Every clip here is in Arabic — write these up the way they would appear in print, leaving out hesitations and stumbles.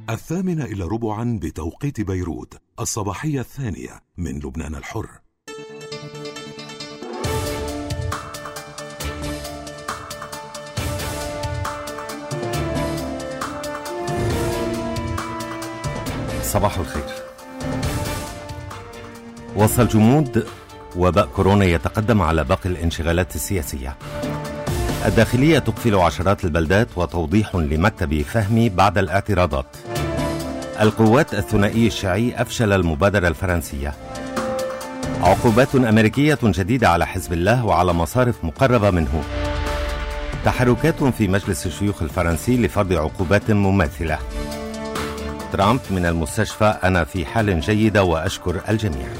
8:45 بتوقيت بيروت، الصباحية الثانية من لبنان الحر. صباح الخير. وصل جمود وباء كورونا يتقدم على باقي الانشغالات السياسية. الداخلية تقفل عشرات البلدات وتوضيح لمكتب فهمي بعد الاعتراضات. القوات الثنائي الشيعي أفشل المبادرة الفرنسية. عقوبات أمريكية جديدة على حزب الله وعلى مصارف مقربة منه. تحركات في مجلس الشيوخ الفرنسي لفرض عقوبات مماثلة. ترامب من المستشفى: أنا في حال جيدة وأشكر الجميع.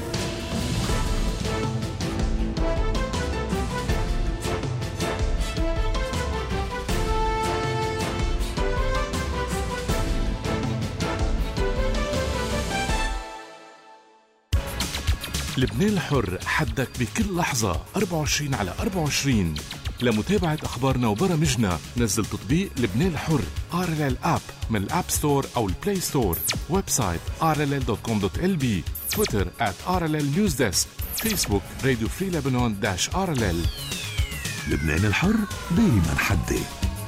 لبنان الحر، حدك بكل لحظة 24/24. لمتابعة أخبارنا وبرامجنا نزل تطبيق لبنان الحر RLL App من الأب ستور أو البلاي ستور. ويب سايت rll.com.lb. تويتر @RLL Newsdesk. فيسبوك راديو فري لبنان -RLL. لبنان الحر دايما حدي.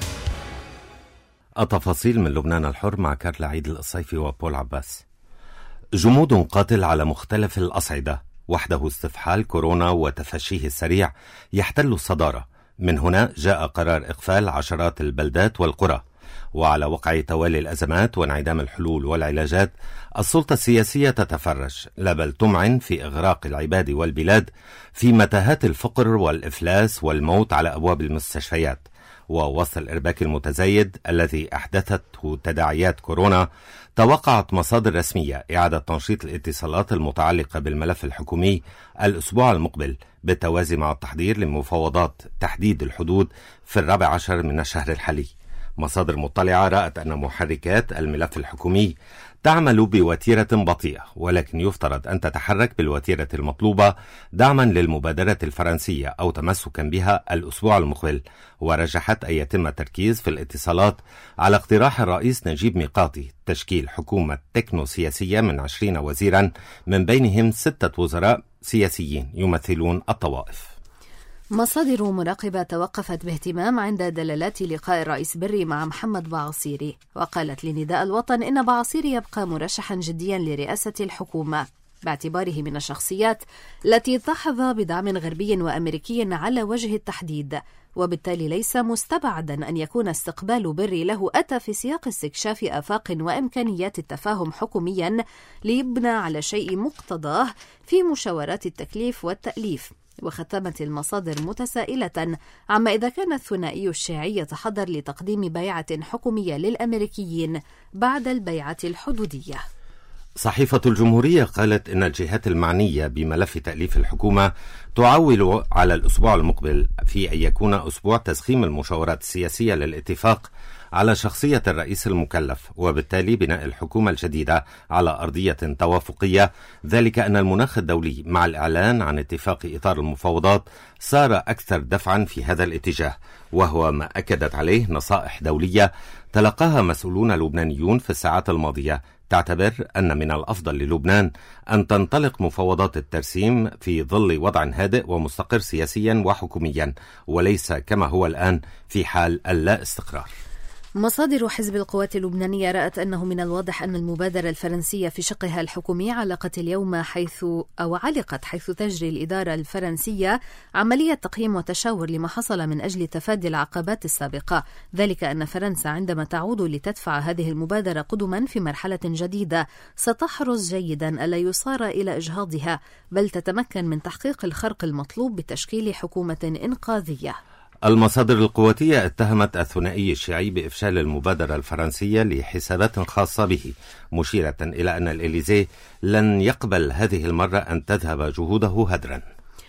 التفاصيل من لبنان الحر مع كارلا عيد القصيفي وبول عباس. جمود قاتل على مختلف الأصعدة، وحده استفحال كورونا وتفشيه السريع يحتل الصدارة. من هنا جاء قرار إقفال عشرات البلدات والقرى. وعلى وقع توالي الأزمات وانعدام الحلول والعلاجات، السلطة السياسية تتفرج لا بل تمعن في إغراق العباد والبلاد في متاهات الفقر والإفلاس والموت على أبواب المستشفيات. ووسط الإرباك المتزايد الذي أحدثته تداعيات كورونا، توقعت مصادر رسمية إعادة تنشيط الاتصالات المتعلقة بالملف الحكومي الأسبوع المقبل، بالتوازي مع التحضير لمفاوضات تحديد الحدود في 14 من الشهر الحالي. مصادر مطلعة رأت أن محركات الملف الحكومي تعمل بوتيرة بطيئة، ولكن يفترض أن تتحرك بالوتيرة المطلوبة دعما للمبادرة الفرنسية أو تمسكا بها الأسبوع المقبل. ورجحت أن يتم التركيز في الاتصالات على اقتراح الرئيس نجيب ميقاتي تشكيل حكومة تكنو سياسية من 20 وزيرا، من بينهم 6 وزراء سياسيين يمثلون الطوائف. مصادر مراقبة توقفت باهتمام عند دلالات لقاء الرئيس بري مع محمد بعصيري، وقالت لنداء الوطن إن بعصيري يبقى مرشحا جديا لرئاسة الحكومة باعتباره من الشخصيات التي تحظى بدعم غربي وأمريكي على وجه التحديد، وبالتالي ليس مستبعدا أن يكون استقبال بري له أتى في سياق استكشاف آفاق وإمكانيات التفاهم حكوميا ليبنى على شيء مقتضاه في مشاورات التكليف والتأليف. وختمت المصادر متسائلة عما إذا كان الثنائي الشيعي يتحضر لتقديم بيعة حكومية للأمريكيين بعد البيعة الحدودية. صحيفة الجمهورية قالت إن الجهات المعنية بملف تأليف الحكومة تعول على الأسبوع المقبل في أن يكون أسبوع تسخيم المشاورات السياسية للاتفاق على شخصية الرئيس المكلف، وبالتالي بناء الحكومة الجديدة على أرضية توافقية. ذلك أن المناخ الدولي مع الإعلان عن اتفاق إطار المفاوضات صار أكثر دفعا في هذا الاتجاه، وهو ما أكدت عليه نصائح دولية تلقاها مسؤولون لبنانيون في الساعات الماضية، تعتبر أن من الأفضل للبنان أن تنطلق مفاوضات الترسيم في ظل وضع هادئ ومستقر سياسيا وحكوميا، وليس كما هو الآن في حال اللا استقرار. مصادر حزب القوات اللبنانية رأت أنه من الواضح أن المبادرة الفرنسية في شقها الحكومي علقت اليوم علقت حيث تجري الإدارة الفرنسية عملية تقييم وتشاور لما حصل من أجل تفادي العقبات السابقة. ذلك أن فرنسا عندما تعود لتدفع هذه المبادرة قدما في مرحلة جديدة ستحرص جيدا ألا يصار إلى إجهاضها، بل تتمكن من تحقيق الخرق المطلوب بتشكيل حكومة إنقاذية. المصادر القواتية اتهمت الثنائي الشيعي بإفشال المبادرة الفرنسية لحسابات خاصة به، مشيرة إلى أن الإليزيه لن يقبل هذه المرة أن تذهب جهوده هدرا.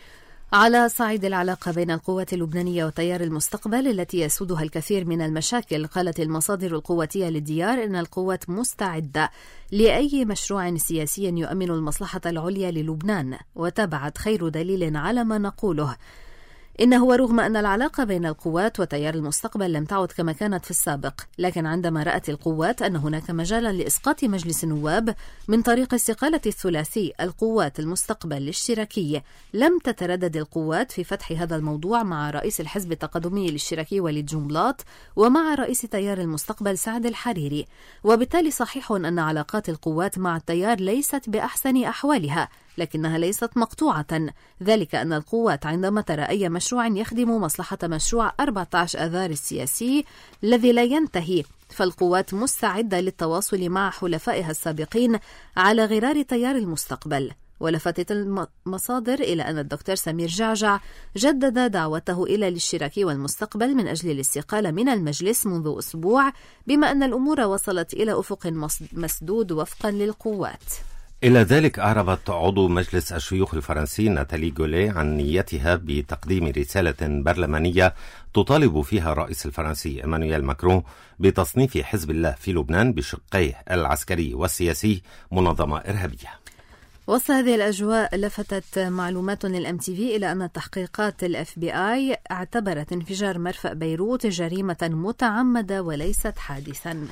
على صعيد العلاقة بين القوات اللبنانية وتيار المستقبل التي يسودها الكثير من المشاكل، قالت المصادر القواتية للديار إن القوات مستعدة لأي مشروع سياسي يؤمن المصلحة العليا للبنان، وتابعت خير دليل على ما نقوله إنه ورغم أن العلاقة بين القوات وتيار المستقبل لم تعد كما كانت في السابق، لكن عندما رأت القوات أن هناك مجالا لإسقاط مجلس النواب من طريق استقالة الثلاثي القوات المستقبل الاشتراكي، لم تتردد القوات في فتح هذا الموضوع مع رئيس الحزب التقدمي الاشتراكي وليد جنبلاط ومع رئيس تيار المستقبل سعد الحريري. وبالتالي صحيح أن علاقات القوات مع التيار ليست بأحسن أحوالها، لكنها ليست مقطوعة، ذلك أن القوات عندما ترى أي مشروع يخدم مصلحة مشروع 14 آذار السياسي الذي لا ينتهي، فالقوات مستعدة للتواصل مع حلفائها السابقين على غرار تيار المستقبل. ولفتت المصادر إلى أن الدكتور سمير جعجع جدد دعوته إلى الاشتراكي والمستقبل من أجل الاستقالة من المجلس منذ أسبوع، بما أن الأمور وصلت إلى أفق مسدود وفقا للقوات. إلى ذلك أعربت عضو مجلس الشيوخ الفرنسي ناتالي جولي عن نيتها بتقديم رسالة برلمانية تطالب فيها الرئيس الفرنسي إيمانويل ماكرون بتصنيف حزب الله في لبنان بشقيه العسكري والسياسي منظمة إرهابية. وسط هذه الأجواء لفتت معلومات للMTV إلى أن تحقيقات الFBI اعتبرت انفجار مرفأ بيروت جريمة متعمدة وليست حادثا.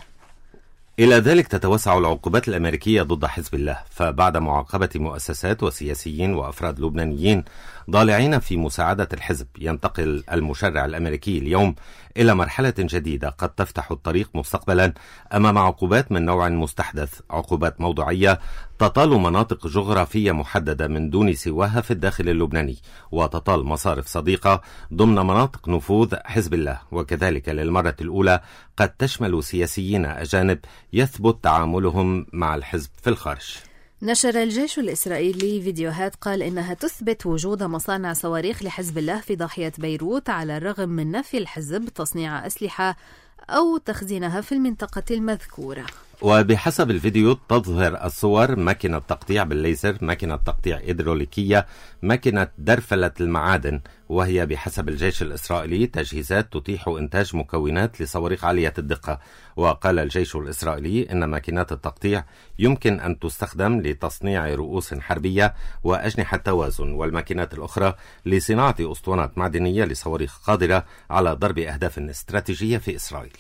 إلى ذلك تتوسع العقوبات الأمريكية ضد حزب الله، فبعد معاقبة مؤسسات وسياسيين وأفراد لبنانيين ضالعين في مساعدة الحزب، ينتقل المشرع الأمريكي اليوم إلى مرحلة جديدة قد تفتح الطريق مستقبلا أمام عقوبات من نوع مستحدث، عقوبات موضوعية تطال مناطق جغرافية محددة من دون سواها في الداخل اللبناني، وتطال مصارف صديقة ضمن مناطق نفوذ حزب الله، وكذلك للمرة الأولى قد تشمل سياسيين أجانب يثبت تعاملهم مع الحزب في الخارج. نشر الجيش الإسرائيلي فيديوهات قال إنها تثبت وجود مصانع صواريخ لحزب الله في ضاحية بيروت على الرغم من نفي الحزب تصنيع أسلحة أو تخزينها في المنطقة المذكورة. وبحسب الفيديو تظهر الصور ماكينة تقطيع بالليزر، ماكينة تقطيع إيدروليكية، ماكينة درفلة المعادن، وهي بحسب الجيش الإسرائيلي تجهيزات تتيح إنتاج مكونات لصواريخ عالية الدقة. وقال الجيش الإسرائيلي إن ماكينات التقطيع يمكن أن تستخدم لتصنيع رؤوس حربية وأجنحة توازن، والماكينات الأخرى لصناعة أسطوانات معدنية لصواريخ قادرة على ضرب أهداف استراتيجية في إسرائيل.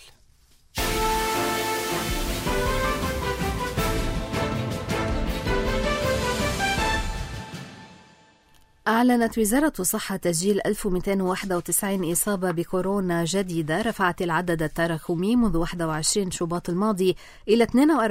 أعلنت وزارة الصحة تسجيل 1291 إصابة بكورونا جديدة، رفعت العدد التراكمي منذ 21 شباط الماضي إلى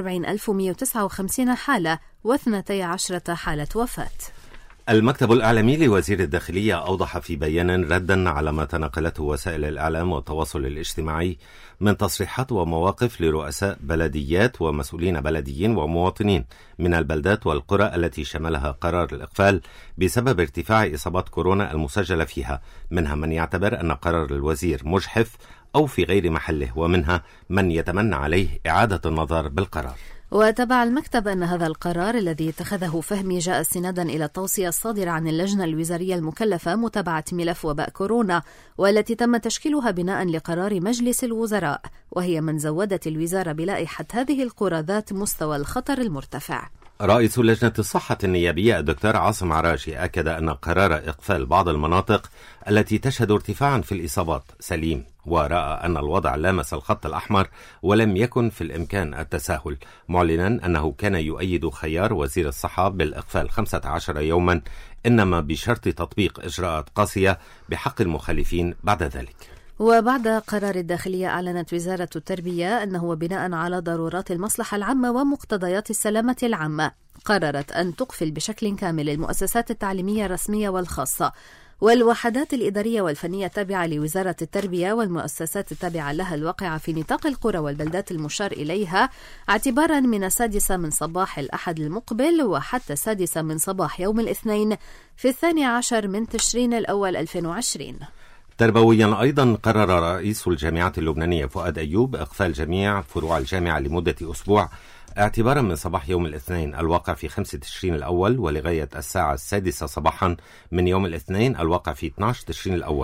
42159 حالة و12 حالة وفاة. المكتب الإعلامي لوزير الداخلية أوضح في بيان ردا على ما تناقلته وسائل الإعلام والتواصل الاجتماعي من تصريحات ومواقف لرؤساء بلديات ومسؤولين بلديين ومواطنين من البلدات والقرى التي شملها قرار الإقفال بسبب ارتفاع إصابات كورونا المسجلة فيها، منها من يعتبر أن قرار الوزير مجحف أو في غير محله، ومنها من يتمنى عليه إعادة النظر بالقرار. وتبع المكتب أن هذا القرار الذي اتخذه فهمي جاء استنادا إلى التوصية الصادرة عن اللجنة الوزارية المكلفة متابعة ملف وباء كورونا، والتي تم تشكيلها بناء لقرار مجلس الوزراء، وهي من زودت الوزارة بلائحة هذه القرى ذات مستوى الخطر المرتفع. رئيس لجنة الصحة النيابية الدكتور عاصم عراجي أكد أن قرار إقفال بعض المناطق التي تشهد ارتفاعا في الإصابات سليم، ورأى أن الوضع لامس الخط الأحمر ولم يكن في الإمكان التساهل، معلنا أنه كان يؤيد خيار وزير الصحة بالإقفال 15 يوما، إنما بشرط تطبيق إجراءات قاسية بحق المخالفين بعد ذلك. وبعد قرار الداخلية أعلنت وزارة التربية أنه بناء على ضرورات المصلحة العامة ومقتضيات السلامة العامة قررت أن تقفل بشكل كامل المؤسسات التعليمية الرسمية والخاصة والوحدات الإدارية والفنية التابعة لوزارة التربية والمؤسسات التابعة لها الواقعة في نطاق القرى والبلدات المشار إليها، اعتبارا من 6 من صباح الأحد المقبل وحتى 6 من صباح يوم الاثنين في 12 من تشرين الأول 2020. تربويا أيضا قرر رئيس الجامعة اللبنانية فؤاد أيوب إقفال جميع فروع الجامعة لمدة أسبوع اعتبارا من صباح يوم الاثنين الواقع في 5 تشرين الأول ولغاية الساعة 6 صباحا من يوم الاثنين الواقع في 12 تشرين الأول،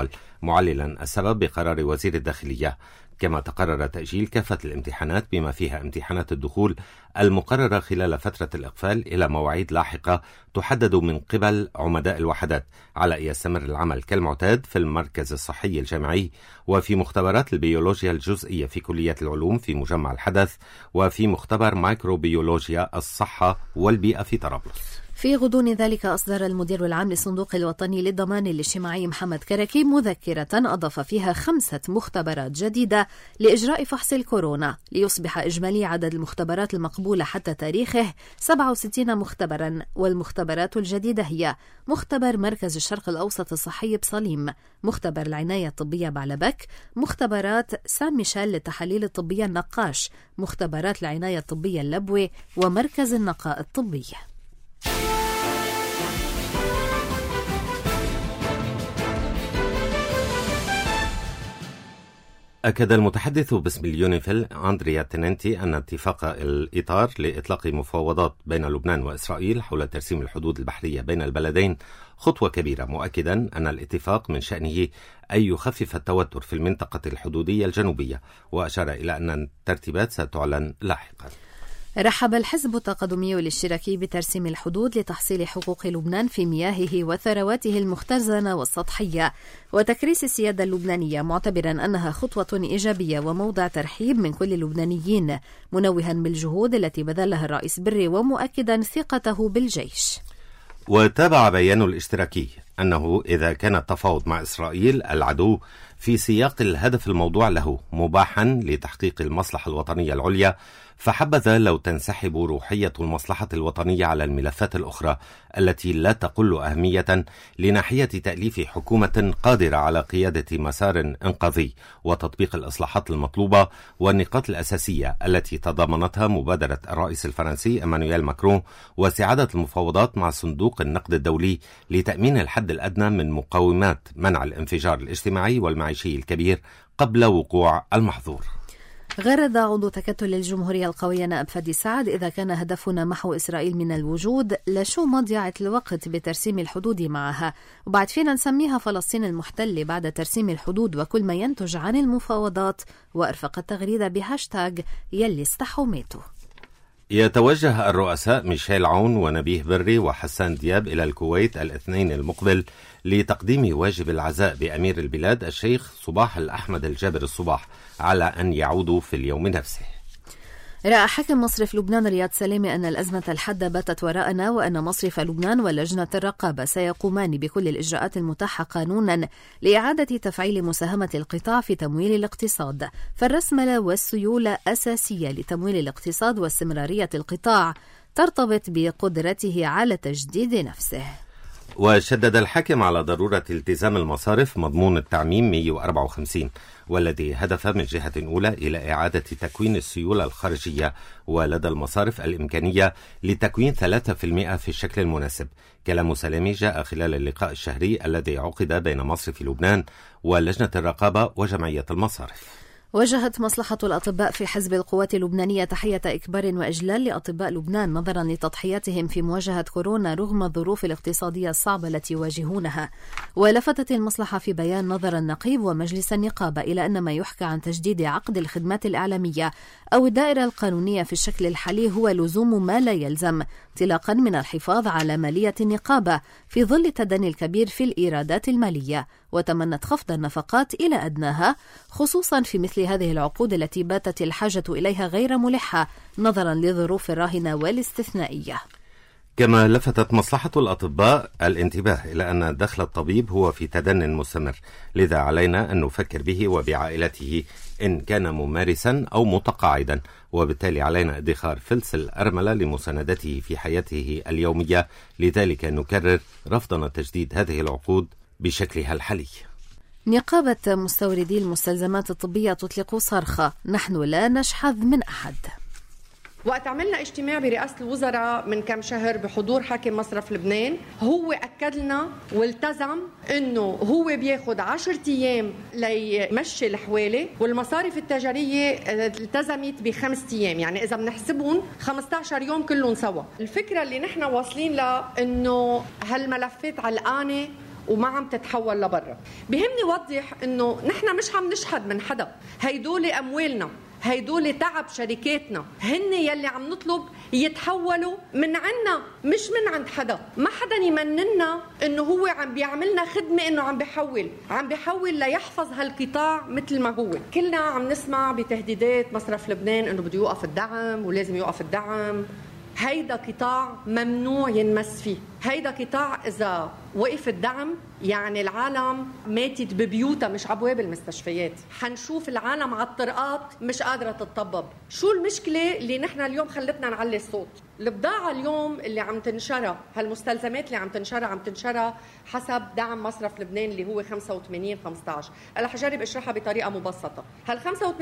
معللا السبب بقرار وزير الداخلية. كما تقرر تأجيل كافة الامتحانات بما فيها امتحانات الدخول المقررة خلال فترة الإقفال إلى مواعيد لاحقة تحدد من قبل عمداء الوحدات، على أن يستمر العمل كالمعتاد في المركز الصحي الجامعي وفي مختبرات البيولوجيا الجزئية في كلية العلوم في مجمع الحدث، وفي مختبر مايكروبيولوجيا الصحة والبيئة في طرابلس. في غضون ذلك أصدر المدير العام للصندوق الوطني للضمان الاجتماعي محمد كركي مذكرة أضاف فيها 5 مختبرات جديدة لإجراء فحص الكورونا، ليصبح إجمالي عدد المختبرات المقبولة حتى تاريخه 67 مختبرا. والمختبرات الجديدة هي مختبر مركز الشرق الأوسط الصحي بصليم، مختبر العناية الطبية بعلبك، مختبرات سان ميشيل للتحاليل الطبية النقاش، مختبرات العناية الطبية اللبوي، ومركز النقاء الطبي. أكد المتحدث باسم اليونيفيل أندريا تننتي أن اتفاق الإطار لإطلاق مفاوضات بين لبنان وإسرائيل حول ترسيم الحدود البحرية بين البلدين خطوة كبيرة، مؤكدا أن الاتفاق من شأنه أن يخفف التوتر في المنطقة الحدودية الجنوبية، وأشار إلى أن الترتيبات ستعلن لاحقا. رحب الحزب التقدمي الاشتراكي بترسيم الحدود لتحصيل حقوق لبنان في مياهه وثرواته المختزنة والسطحية وتكريس السيادة اللبنانية، معتبرا أنها خطوة إيجابية وموضع ترحيب من كل اللبنانيين، منوها بالجهود التي بذلها الرئيس بري ومؤكدا ثقته بالجيش. وتابع بيان الاشتراكي أنه إذا كان التفاوض مع إسرائيل العدو في سياق الهدف الموضوع له مباحا لتحقيق المصلحة الوطنية العليا، فحبذا لو تنسحب روحية المصلحة الوطنية على الملفات الأخرى التي لا تقل أهمية لناحية تأليف حكومة قادرة على قيادة مسار إنقاذي وتطبيق الإصلاحات المطلوبة والنقاط الأساسية التي تضمنتها مبادرة الرئيس الفرنسي إمانويل ماكرون، واستعادة المفاوضات مع صندوق النقد الدولي لتأمين الحد الأدنى من مقومات منع الانفجار الاجتماعي والمعيشي الكبير قبل وقوع المحظور. غرد عضو تكتل الجمهورية القوية نائب فادي سعد: إذا كان هدفنا محو إسرائيل من الوجود لشو مضيعة الوقت بترسيم الحدود معها، وبعد فينا نسميها فلسطين المحتلة بعد ترسيم الحدود وكل ما ينتج عن المفاوضات. وأرفق التغريدة بهاشتاج يلي استحوا ماتوا. يتوجه الرؤساء ميشيل عون ونبيه بري وحسان دياب إلى الكويت الاثنين المقبل لتقديم واجب العزاء بأمير البلاد الشيخ صباح الأحمد الجابر الصباح على أن يعودوا في اليوم نفسه. رأى حاكم مصرف لبنان رياض سلامة أن الأزمة الحادة باتت وراءنا، وأن مصرف لبنان ولجنة الرقابة سيقومان بكل الإجراءات المتاحة قانونا لإعادة تفعيل مساهمة القطاع في تمويل الاقتصاد، فالرسملة والسيولة أساسية لتمويل الاقتصاد، واستمرارية القطاع ترتبط بقدرته على تجديد نفسه. وشدد الحاكم على ضرورة التزام المصارف مضمون التعميم 154، والذي هدف من جهة أولى إلى إعادة تكوين السيولة الخارجية، ولدى المصارف الإمكانية لتكوين 3% في الشكل المناسب. كلام سلامي جاء خلال اللقاء الشهري الذي عقد بين مصرف لبنان ولجنة الرقابة وجمعية المصارف. وجهت مصلحة الأطباء في حزب القوات اللبنانية تحية إكبار وإجلال لأطباء لبنان نظرا لتضحياتهم في مواجهة كورونا رغم الظروف الاقتصادية الصعبة التي يواجهونها. ولفتت المصلحة في بيان نظر النقيب ومجلس النقابة إلى أن ما يحكى عن تجديد عقد الخدمات الإعلامية أو الدائرة القانونية في الشكل الحالي هو لزوم ما لا يلزم، انطلاقا من الحفاظ على مالية النقابة في ظل التدني الكبير في الإيرادات المالية، وتمنت خفض النفقات إلى أدناها خصوصا في مثل هذه العقود التي باتت الحاجة إليها غير ملحة نظرا لظروف الراهنة والاستثنائية. كما لفتت مصلحة الأطباء الانتباه إلى أن دخل الطبيب هو في تدن مستمر، لذا علينا أن نفكر به وبعائلته إن كان ممارسا أو متقاعدا، وبالتالي علينا ادخار فلس الأرملة لمساندته في حياته اليومية، لذلك نكرر رفضنا تجديد هذه العقود بشكلها الحالي. نقابة مستوردي المستلزمات الطبية تطلق صرخة: نحن لا نشحذ من أحد. وقت عملنا اجتماع برئاسة الوزراء من كم شهر بحضور حاكم مصرف لبنان، هو أكد لنا والتزم أنه هو بياخد 10 أيام ليمشي الحوالي، والمصارف التجارية التزمت ب5 أيام، يعني إذا بنحسبهم 15 يوم كلهم سوا. الفكرة اللي نحن واصلين لها أنه هالملفات علقانة وما عم تتحول لبرا. بهمني وضح انه نحن مش عم نشحد من حدا، هيدول اموالنا، هيدول تعب شركاتنا، هن يلي عم نطلب يتحولوا من عنا مش من عند حدا. ما حدا يمننا انه هو عم بيعملنا خدمة، انه عم بيحول ليحفظ هالقطاع مثل ما هو. كلنا عم نسمع بتهديدات مصرف لبنان انه بده يوقف الدعم ولازم يوقف الدعم. هيدا قطاع ممنوع ينمس فيه. هيدا قطاع إذا وقف الدعم يعني العالم ماتت ببيوتها مش عبواب المستشفيات. حنشوف العالم على الطرقات مش قادرة تتطبب. شو المشكلة اللي نحن اليوم خلتنا نعلي الصوت؟ البضاعة اليوم اللي عم تنشرى، هالمستلزمات اللي عم تنشرى حسب دعم مصرف لبنان اللي هو 85-15. هلا حجرب اشرحها بطريقة مبسطة. هال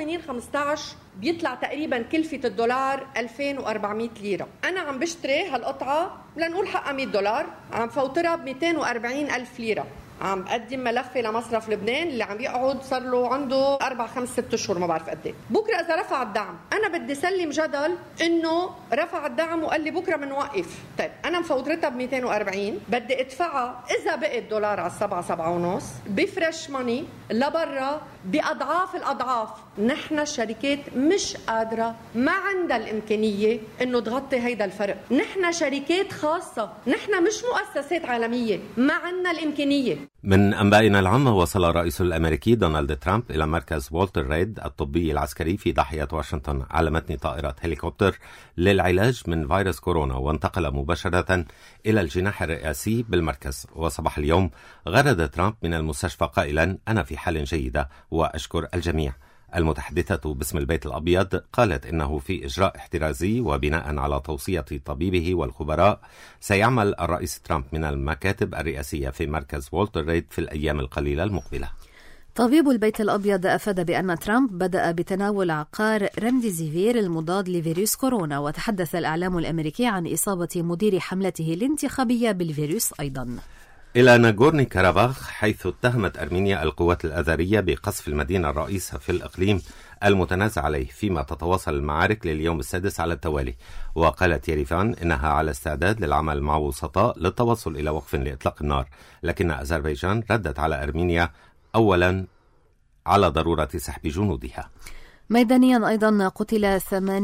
85-15 بيطلع تقريبا كلفة الدولار 2400 ليرة. أنا عم بشتري هالقطعة لنقول حقها $100، عم فوترها ب240,000 ليرة. عم بقدم ملفي لمصرف لبنان اللي عم يقعد صار له عنده 4-5-6 أشهر ما بعرف قد ايه. بكره اذا رفع الدعم انا بدي سلم جدل انه رفع الدعم وقال لي بكره بنوقف. طيب انا مفوترتها ب240، بدي ادفعها اذا بقى الدولار على 7-7.5 بفريش ماني لبرا باضعاف الاضعاف. نحن الشركات مش قادره، ما عندها الامكانيه انه تغطي هيدا الفرق. نحن شركات خاصه، نحن مش مؤسسات عالميه، ما عندنا الامكانيه. من أنبائنا العامة، وصل الرئيس الأمريكي دونالد ترامب إلى مركز والتر ريد الطبي العسكري في ضاحية واشنطن على متن طائرة هليكوبتر للعلاج من فيروس كورونا، وانتقل مباشرة إلى الجناح الرئاسي بالمركز. وصباح اليوم غرد ترامب من المستشفى قائلا: أنا في حال جيدة وأشكر الجميع. المتحدثة باسم البيت الأبيض قالت إنه في إجراء احترازي وبناء على توصية طبيبه والخبراء سيعمل الرئيس ترامب من المكاتب الرئاسية في مركز والتر ريد في الأيام القليلة المقبلة. طبيب البيت الأبيض أفاد بأن ترامب بدأ بتناول عقار ريمديزيفير المضاد لفيروس كورونا، وتحدث الإعلام الأمريكي عن إصابة مدير حملته الانتخابية بالفيروس أيضا. إلى ناغورني كاراباخ، حيث اتهمت أرمينيا القوات الأذرية بقصف المدينة الرئيسة في الإقليم المتنازع عليه، فيما تتواصل المعارك لليوم السادس على التوالي. وقالت يريفان إنها على استعداد للعمل مع وسطاء للتوصل إلى وقف لإطلاق النار، لكن أذربيجان ردت على أرمينيا أولا على ضرورة سحب جنودها. ميدانيا أيضا قتل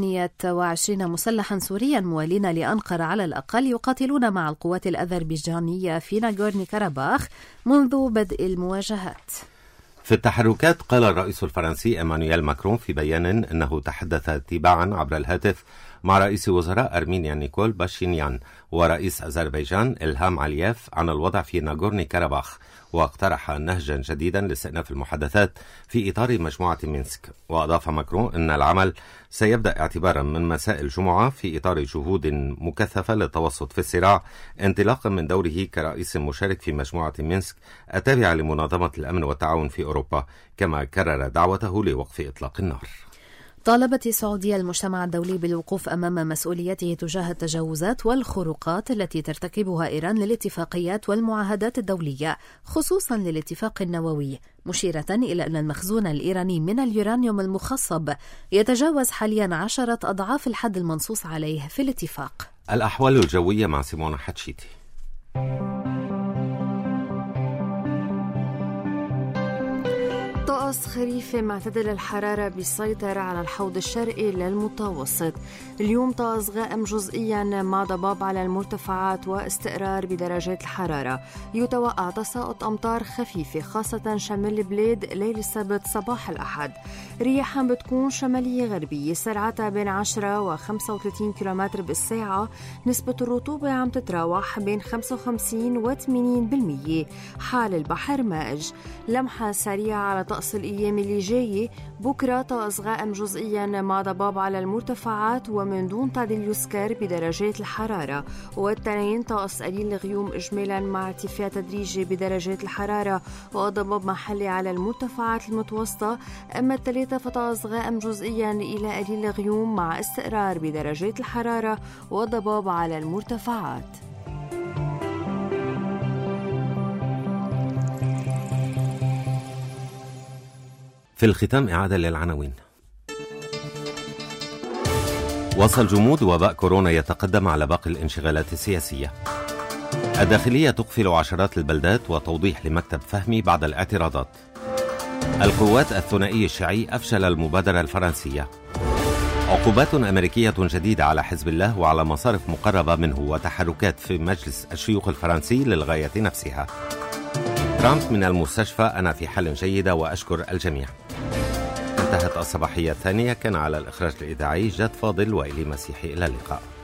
28 مسلحا سوريا موالين لأنقرة على الأقل يقاتلون مع القوات الأذربيجانية في ناغورني كاراباخ منذ بدء المواجهات. في التحركات، قال الرئيس الفرنسي إيمانويل ماكرون في بيان إنه تحدث تباعا عبر الهاتف مع رئيس وزراء أرمينيا نيكول باشينيان ورئيس أذربيجان إلهام علييف عن الوضع في ناغورني كاراباخ، واقترح نهجا جديدا لاستئناف المحادثات في إطار مجموعة مينسك. وأضاف ماكرون أن العمل سيبدأ اعتبارا من مساء الجمعة في إطار جهود مكثفة للتوسط في الصراع، انطلاقا من دوره كرئيس مشارك في مجموعة مينسك التابعة لمنظمة الأمن والتعاون في أوروبا، كما كرر دعوته لوقف إطلاق النار. طالبت السعودية المجتمع الدولي بالوقوف أمام مسؤوليته تجاه التجاوزات والخروقات التي ترتكبها إيران للاتفاقيات والمعاهدات الدولية، خصوصا للاتفاق النووي، مشيرة إلى أن المخزون الإيراني من اليورانيوم المخصب يتجاوز حاليا 10 أضعاف الحد المنصوص عليه في الاتفاق. الأحوال الجوية مع سيمونة حتشيتي. طقس خريفي معتدل الحرارة بيسيطر على الحوض الشرقي للمتوسط. اليوم طقس غائم جزئيا مع ضباب على المرتفعات واستقرار بدرجات الحرارة. يتوقع تساقط أمطار خفيفة خاصة شمال البلاد ليل السبت صباح الأحد. رياح بتكون شمالية غربية سرعتها بين 10 و35 كيلومتر بالساعة. نسبة الرطوبة عم تتراوح بين 55 و 80%. حال البحر مائج. لمحة سريعة على طقس الأيام اللي جاية. بكرة طقس غائم جزئيا مع ضباب على المرتفعات ومن دون تعديل يذكر بدرجات الحرارة. والتنين طقس قليل الغيوم إجمالا مع ارتفاع تدريجي بدرجات الحرارة وضباب محلي على المرتفعات المتوسطة. أما الثلاثة فطقس غائم جزئيا إلى قليل الغيوم مع استقرار بدرجات الحرارة وضباب على المرتفعات. في الختام إعادة للعناوين. وصل جمود وباء كورونا يتقدم على باقي الانشغالات السياسية. الداخلية تقفل عشرات البلدات وتوضيح لمكتب فهمي بعد الاعتراضات. القوات الثنائي الشيعي أفشل المبادرة الفرنسية. عقوبات أمريكية جديدة على حزب الله وعلى مصارف مقربة منه، وتحركات في مجلس الشيوخ الفرنسي للغاية نفسها. ترامب من المستشفى: أنا في حال جيدة وأشكر الجميع. انتهت الصباحية الثانية. كان على الإخراج الإذاعي جاد فاضل وإلي مسيحي. إلى اللقاء.